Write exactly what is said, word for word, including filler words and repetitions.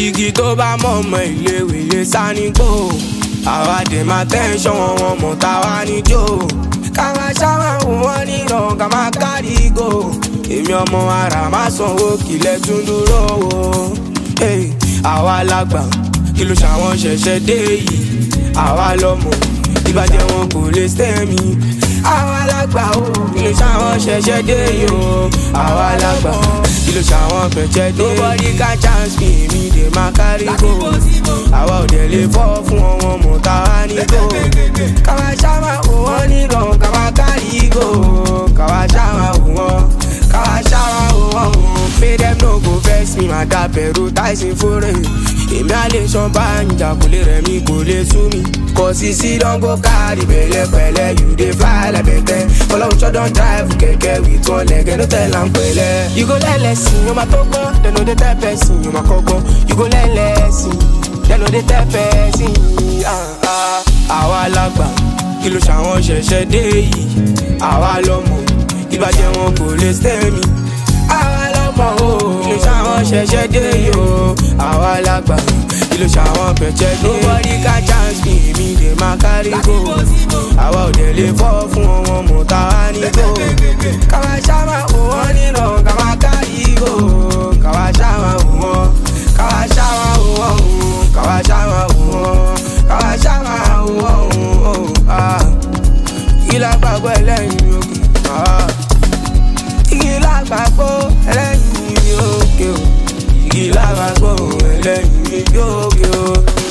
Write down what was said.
igi tó bá mọ̀ ọmọ ìléwé lè sá ní gbò. Àwa dè máa tẹ́ńṣọ̀n wọn wọn mọ̀ táwa níjó. Ká máa ṣáwá wọn níran ká máa kárí gò. Èmi ọmọ ara máa sanwó kílẹ̀ tún dúró wò. Àwa lágbà kí ló ṣàwọn ṣẹ̀ṣẹ̀ dé yìí. Àwa lọ́mọ ìbàjẹ́ wọn kò lè stẹ́mi. Àwa lágbà o kí ló ṣàwọn ṣẹ̀ṣẹ̀ dé yìí o. Àwa lágbà kí ló ṣàwọn pẹ̀jẹ́ dé. Nobody can chance me, èmi dè máa kárí gò. Àwa ò dẹ̀ lè fọ́ fún wọn mọ̀ táwa ní gò. Ká máa ṣáwá wọn níran ká máa kárí gò. Ká máa ṣáwá wọn ká máa ṣáwá wọn. Pay them no go vex me, máa dá bẹ̀rù Tyson fúnre. Èmi á lè ṣan bá ìjà kò lè rẹ̀ mí kò lè sú mi. Kò sí sí don go carry pẹ̀lẹ́pẹ̀lẹ́, you dey fly like bẹ̀tẹ̀. Ọlọ́run ṣọ́ don drive kẹ̀kẹ́ with one leg, no tell am pẹ̀lẹ́. You go lẹ́lẹ́sìn, o máa tó gbọ́n, dem no dey tell person, o máa kọ́gbọ́n. You go lẹ́lẹ́sìn, dem no dey tell person. Àwa lágbà, kí ló ṣàwọn ṣẹ̀ṣẹ̀ dé yìí. Àwa lọ́mọ, ìbàjẹ́ wọn kò lè stẹ́mi. Àwa lọ́mọ o, kí ló ṣàwọn ṣẹ̀ṣẹ̀ dé yìí o. Àwa lágbà, kí ló ṣàwọn pẹ̀jẹ́ dé. Nobody can chance me, èmi dè máa kárí gò. Àwa ò dẹ̀ lè fọ́ fún wọn mọ̀ táwa ní gò. Ká máa ṣáwá wọn níran ká máa kárí gò. Ká máa ṣáwá wọn, ká máa ṣáwá wọn, ká máa ṣáwá wọn, ká máa ṣáwá wọn. Igi lágbàgbọ́ ẹlẹ́yin òkè. Igi lágbàgbọ́ ẹlẹ́yin òkè. Igi lágbàgbọ́ ẹlẹ́yin òkè.